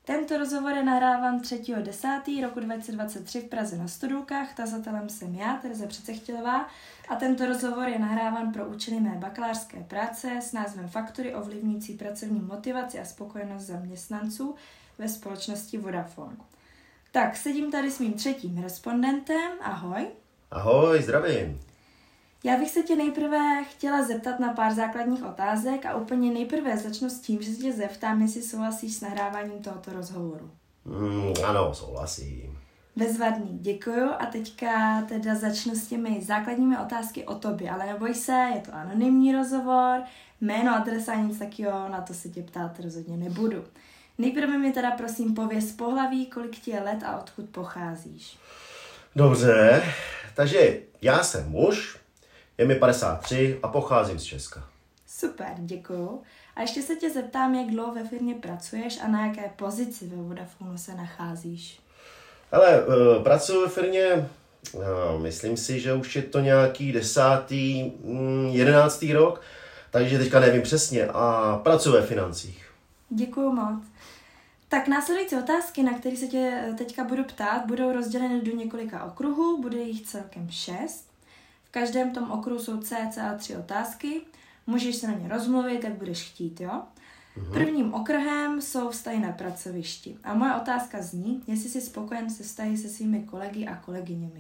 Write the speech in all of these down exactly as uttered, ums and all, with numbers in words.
Tento rozhovor je nahráván třetího desátého roku dva tisíce dvacet tři v Praze na Studulkách. Tazatelem jsem já, Tereza Přecechtilová, a tento rozhovor je nahráván pro účely mé bakalářské práce s názvem Faktory ovlivňující pracovní motivaci a spokojenost zaměstnanců ve společnosti Vodafone. Tak, sedím tady s mým třetím respondentem. Ahoj. Ahoj, zdravím. Já bych se tě nejprve chtěla zeptat na pár základních otázek a úplně nejprve začnu s tím, že se tě zeptám, jestli souhlasíš s nahráváním tohoto rozhovoru. Mm, ano, souhlasím. Bezvadný, děkuju, a teďka teda začnu s těmi základními otázky o tobě, ale neboj se, je to anonymní rozhovor, jméno, adresa, nic takového, na to se tě ptát rozhodně nebudu. Nejprve mi teda prosím pověz pohlaví, kolik ti je let a odkud pocházíš. Dobře, takže já jsem muž, je mi padesát tři a pocházím z Česka. Super, děkuju. A ještě se tě zeptám, jak dlouho ve firmě pracuješ a na jaké pozici ve Vodafonu se nacházíš. Hele, pracuji ve firmě, myslím si, že už je to nějaký desátý, jedenáctý rok, takže teďka nevím přesně, a pracuji ve financích. Děkuju moc. Tak následující otázky, na které se tě teďka budu ptát, budou rozděleny do několika okruhů, bude jich celkem šest. V každém tom okruhu jsou cca tři otázky, můžeš se na ně rozmluvit, jak budeš chtít, jo? Uhum. Prvním okruhem jsou vztahy na pracovišti. A moje otázka zní, jestli jsi spokojen se vztahy se svými kolegy a kolegyněmi.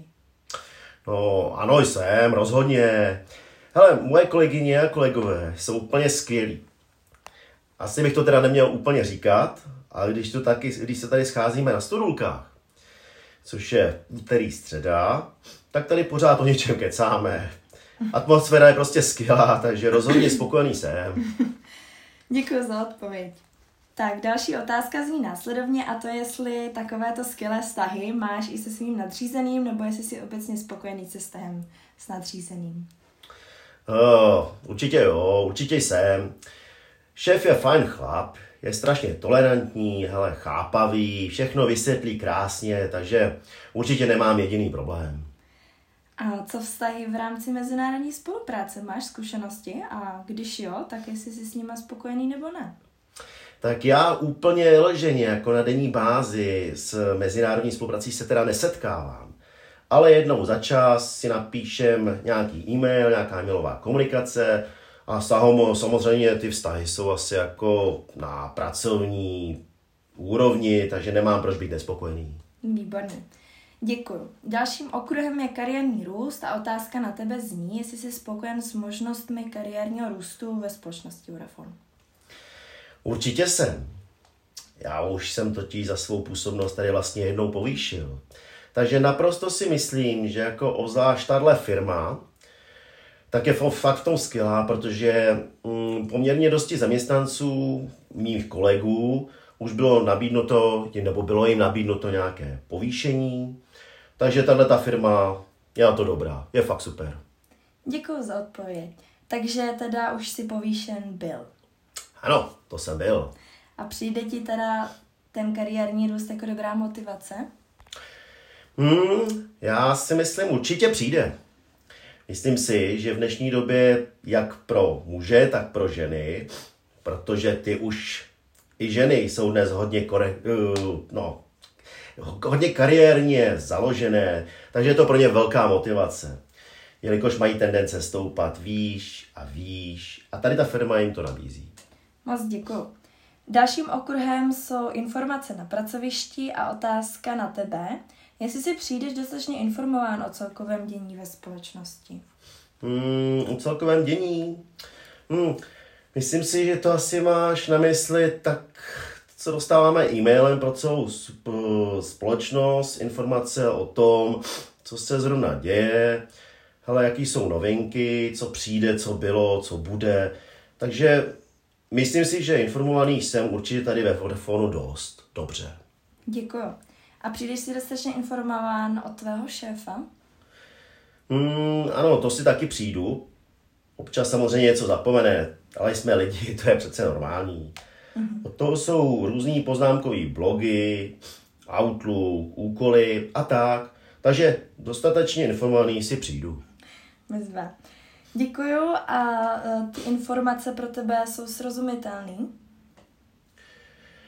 No, ano jsem, rozhodně. Hele, moje kolegyně a kolegové jsou úplně skvělí. Asi bych to teda neměl úplně říkat, ale když, to taky, když se tady scházíme na Studulkách, což je úterý středa, tak tady pořád o něčem kecáme. Atmosféra je prostě skvělá, takže rozhodně spokojený jsem. Děkuji za odpověď. Tak další otázka zní následovně, a to je, jestli takovéto skvělé vztahy máš i se svým nadřízeným, nebo jestli jsi obecně spokojený se vztahem s nadřízeným. Oh, určitě jo, určitě jsem. Šéf je fajn chlap, je strašně tolerantní, hele, chápavý, všechno vysvětlí krásně, takže určitě nemám jediný problém. A co vztahy v rámci mezinárodní spolupráce? Máš zkušenosti? A když jo, tak jestli jsi s nima spokojený nebo ne? Tak já úplně leženě, jako na denní bázi s mezinárodní spoluprací se teda nesetkávám. Ale jednou za čas si napíšem nějaký e-mail, nějaká e-mailová komunikace a samozřejmě ty vztahy jsou asi jako na pracovní úrovni, takže nemám proč být nespokojený. Výborně. Děkuju. Dalším okruhem je kariérní růst a otázka na tebe zní, jestli jsi spokojen s možnostmi kariérního růstu ve společnosti Vodafone. Určitě jsem. Já už jsem totiž za svou působnost tady vlastně jednou povýšil. Takže naprosto si myslím, že jako obzvlášť tahle firma, tak je fakt v tom skvělá, protože mm, poměrně dosti zaměstnanců, mých kolegů, už bylo nabídnuto, nebo bylo jim nabídnuto nějaké povýšení, takže tahle ta firma je na to dobrá, je fakt super. Děkuji za odpověď. Takže teda už si povýšen byl. Ano, to jsem byl. A přijde ti teda ten kariérní růst jako dobrá motivace? Hmm, já si myslím, určitě přijde. Myslím si, že v dnešní době jak pro muže, tak pro ženy, protože ty už i ženy jsou dnes hodně, kore, uh, no, hodně kariérně založené, takže je to pro ně velká motivace. Jelikož mají tendence stoupat výš a výš a tady ta firma jim to nabízí. Moc děkuju. Dalším okruhem jsou informace na pracovišti a otázka na tebe, jestli si přijdeš dostatečně informován o celkovém dění ve společnosti. Hmm, o celkovém dění? Hmm, myslím si, že to asi máš na mysli tak, co dostáváme e-mailem pro celou společnost, informace o tom, co se zrovna děje, hele, jaký jsou novinky, co přijde, co bylo, co bude. Takže myslím si, že informovaný jsem určitě tady ve Vodafonu dost dobře. Děkuju. A přijdeš si dostatečně informován od tvého šéfa? Hmm, ano, to si taky přijdu. Občas samozřejmě něco zapomene, ale jsme lidi, to je přece normální. Mm-hmm. Od toho jsou různý poznámkový blogy, Outlook, úkoly a tak. Takže dostatečně informovaný si přijdu. Bezva. Děkuju, a ty informace pro tebe jsou srozumitelné?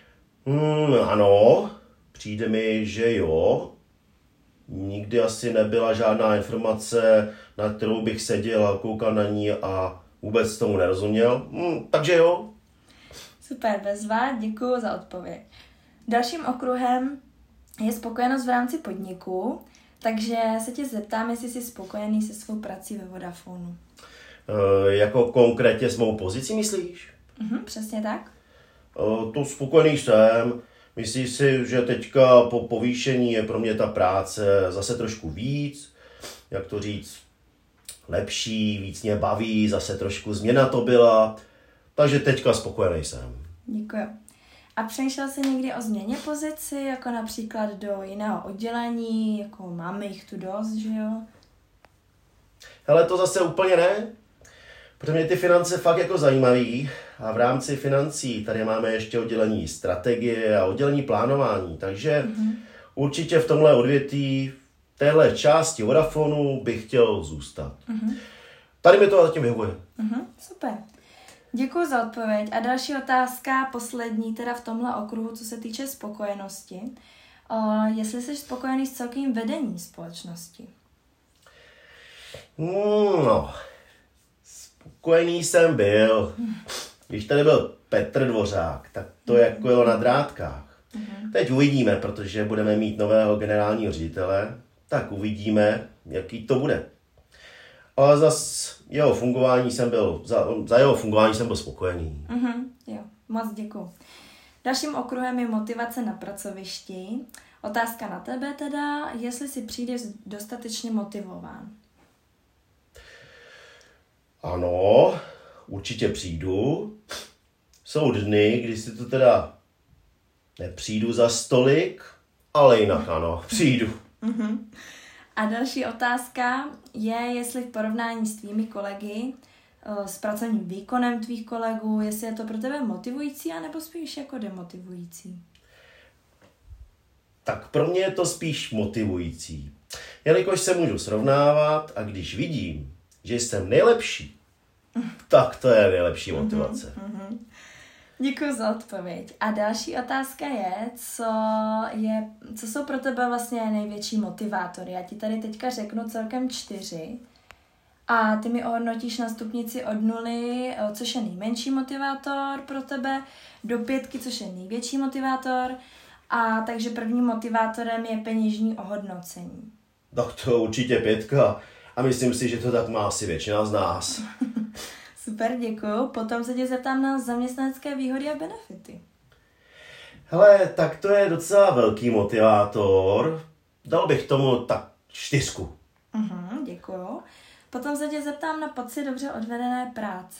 Hmm, ano, přijde mi, že jo. Nikdy asi nebyla žádná informace, na kterou bych seděl a koukal na ní a vůbec tomu nerozuměl. Hmm, takže jo. Super, bezva, děkuji za odpověď. Dalším okruhem je spokojenost v rámci podniku, takže se tě zeptám, jestli jsi spokojený se svou prací ve Vodafonu. E, jako konkrétně s mou pozicí myslíš? Mhm, přesně tak. E, to spokojený jsem. Myslím si, že teďka po povýšení je pro mě ta práce zase trošku víc, jak to říct, lepší, víc mě baví, zase trošku změna to byla, takže teďka spokojený jsem. Děkuji. A přemýšlel jsi někdy o změně pozici, jako například do jiného oddělení, jako máme jich tu dost, že jo? Hele, to zase úplně ne, protože mě ty finance fakt jako zajímaví a v rámci financí tady máme ještě oddělení strategie a oddělení plánování, takže mm-hmm. určitě v tomhle odvětví, v téhle části Vodafonu bych chtěl zůstat. Mm-hmm. Tady mi to zatím vyhovuje. Mm-hmm, super. Děkuji za odpověď. A další otázka, poslední, teda v tomhle okruhu, co se týče spokojenosti. O, jestli jsi spokojený s celkovým vedením společnosti? Hmm, no, spokojený jsem byl. Když tady byl Petr Dvořák, tak to mm. jako jelo na drátkách. Mm. Teď uvidíme, protože budeme mít nového generálního ředitele, tak uvidíme, jaký to bude. Ale zas jeho fungování jsem byl, za, za jeho fungování jsem byl spokojený. Mm-hmm, jo, moc děkuji. Dalším okruhem je motivace na pracovišti. Otázka na tebe teda, jestli si přijdeš dostatečně motivován. Ano, určitě přijdu. Jsou dny, kdy si to teda nepřijdu za stolik, ale jinak ano, přijdu. Mm-hmm. A další otázka je, jestli v porovnání s tvými kolegy, s pracovním výkonem tvých kolegů, jestli je to pro tebe motivující, anebo spíš jako demotivující? Tak pro mě je to spíš motivující. Jelikož se můžu srovnávat a když vidím, že jsem nejlepší, tak to je nejlepší motivace. Mm-hmm. Děkuji za odpověď. A další otázka je, co, je, co jsou pro tebe vlastně největší motivátory. Já ti tady teďka řeknu celkem čtyři a ty mi ohodnotíš na stupnici od nuly, což je nejmenší motivátor pro tebe, do pětky, což je největší motivátor, a takže prvním motivátorem je peněžní ohodnocení. Tak to určitě pětka a myslím si, že to tak má asi většina z nás. Super, děkuju. Potom se tě zeptám na zaměstnanecké výhody a benefity. Hele, tak to je docela velký motivátor. Dal bych tomu tak čtyřku. Mhm, děkuju. Potom se tě zeptám na pocit dobře odvedené práce.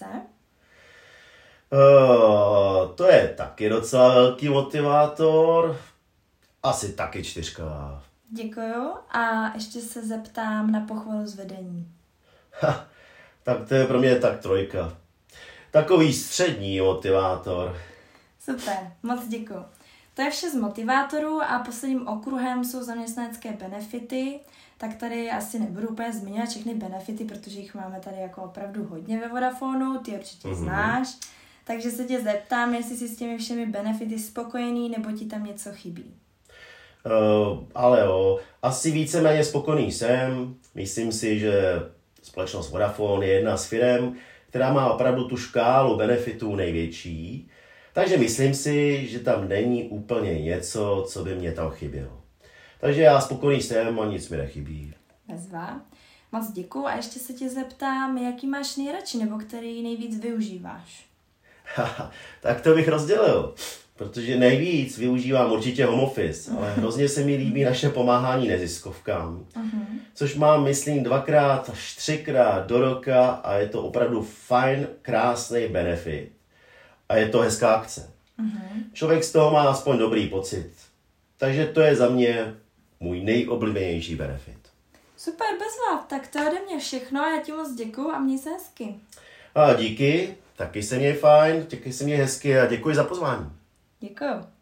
Uh, to je taky docela velký motivátor. Asi taky čtyřka. Děkuju. A ještě se zeptám na pochvalu z vedení. Ha, tak to je pro mě tak trojka. Takový střední motivátor. Super, moc děkuju. To je vše z motivátorů a posledním okruhem jsou zaměstnanecké benefity. Tak tady asi nebudu úplně zmiňovat všechny benefity, protože jich máme tady jako opravdu hodně ve Vodafonu, ty určitě mm-hmm. znáš. Takže se tě zeptám, jestli jsi s těmi všemi benefity spokojený, nebo ti tam něco chybí. Uh, ale jo, asi víceméně spokojený jsem. Myslím si, že společnost Vodafone je jedna z firem, která má opravdu tu škálu benefitů největší. Takže myslím si, že tam není úplně něco, co by mě tam chybělo. Takže já spokojený jsem a nic mi nechybí. Bezva. Moc děkuju a ještě se tě zeptám, jaký máš nejradši nebo který nejvíc využíváš? Tak to bych rozdělil, protože nejvíc využívám určitě home office, ale hrozně se mi líbí naše pomáhání neziskovkám, uh-huh. což mám, myslím, dvakrát až třikrát do roka a je to opravdu fajn, krásný benefit. A je to hezká akce. Uh-huh. Člověk z toho má aspoň dobrý pocit. Takže to je za mě můj nejoblíbenější benefit. Super, bezva, tak to ode mě všechno a já ti moc děkuju a měj se hezky. A díky, taky se měj fajn, taky se měj hezky a děkuji za pozvání. Děkuju.